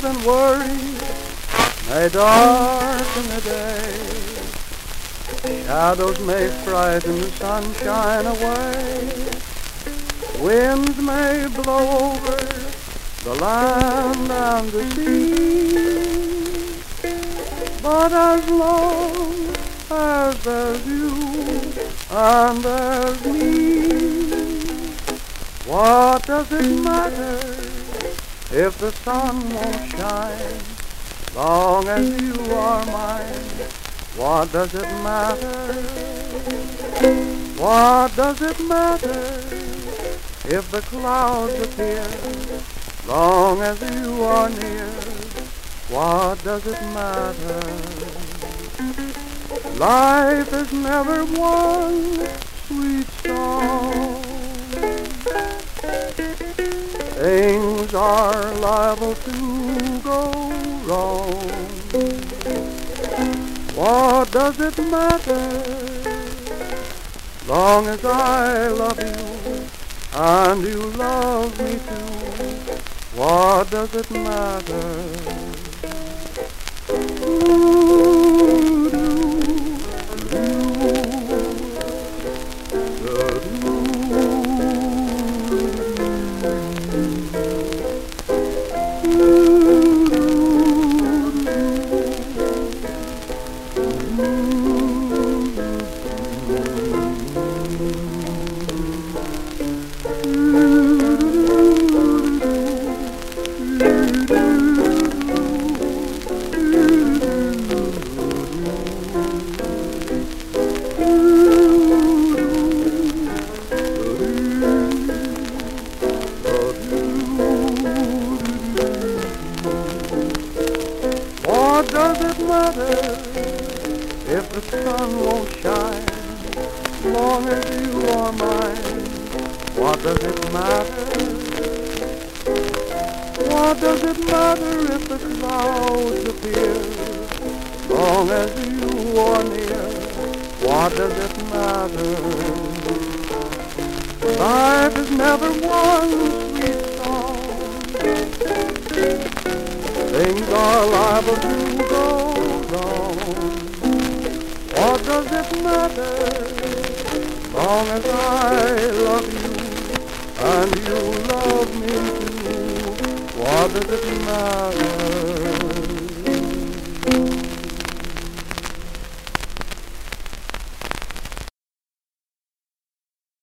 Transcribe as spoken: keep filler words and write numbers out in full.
and worries may darken the day. Shadows may frighten the sunshine away. Winds may blow over the land and the sea. But as long as there's you and there's me, what does it matter if the sun won't shine? Long as you are mine, what does it matter? What does it matter if the clouds appear? Long as you are near, what does it matter? Life is never one sweet song. Things are liable to go wrong. What does it matter? Long as I love you and you love me too, what does it matter? What does it matter if the sun won't shine? Long as you are mine, what does it matter? What does it matter if the clouds appear? Long as you are near, what does it matter? Life is never one sweet song. Things are liable to go wrong. What does it matter? Long as I love you and you love me too, what does it matter?